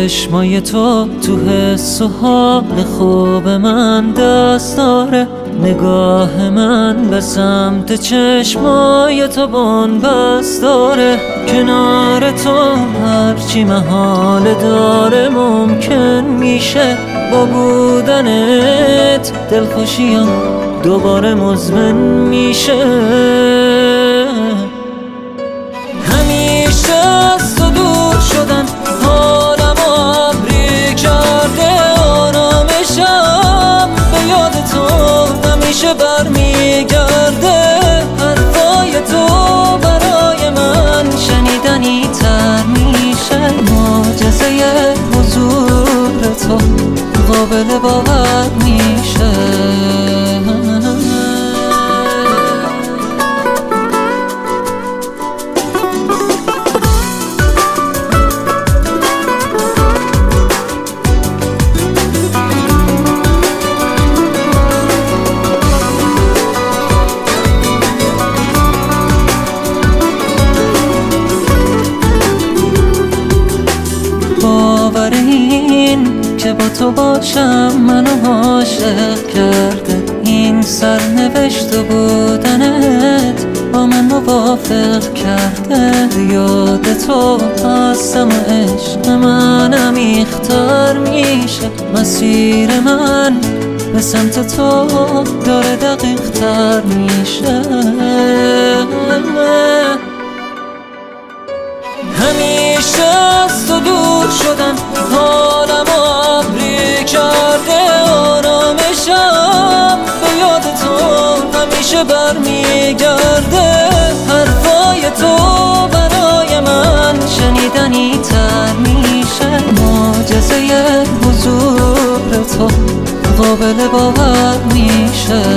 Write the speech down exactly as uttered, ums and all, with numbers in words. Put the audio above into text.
چشمای تو تو حس و حال خوب من دست داره. نگاه من به سمت چشمای تو بن‌بست داره. کنار تو هرچی محال داره ممکن میشه. با بودنت دلخوشیم دوباره مزمن میشه. همیشه از تو دور شدن حالم ابری کرده. آرامشم به یاد تو همیشه برمیگرده. حرفای تو برای من شنیدنی تر میشه. معجزه حضور تو قابل باور میشه. باور این که با تو باشم منو عاشق کرده. این سرنوشت و بودنت با من موافق کرده. یاد تو هستم و عشق من عمیق‌تر میشه. مسیر من به سمت تو داره دقیق تر میشه. همیشه از تو دور شدن حالم ابری کرده. آرامشم به یاد تو همیشه برمیگرده. حرفای تو برای من شنیدنی تر میشه. معجزه حضور تو قابل باور میشه.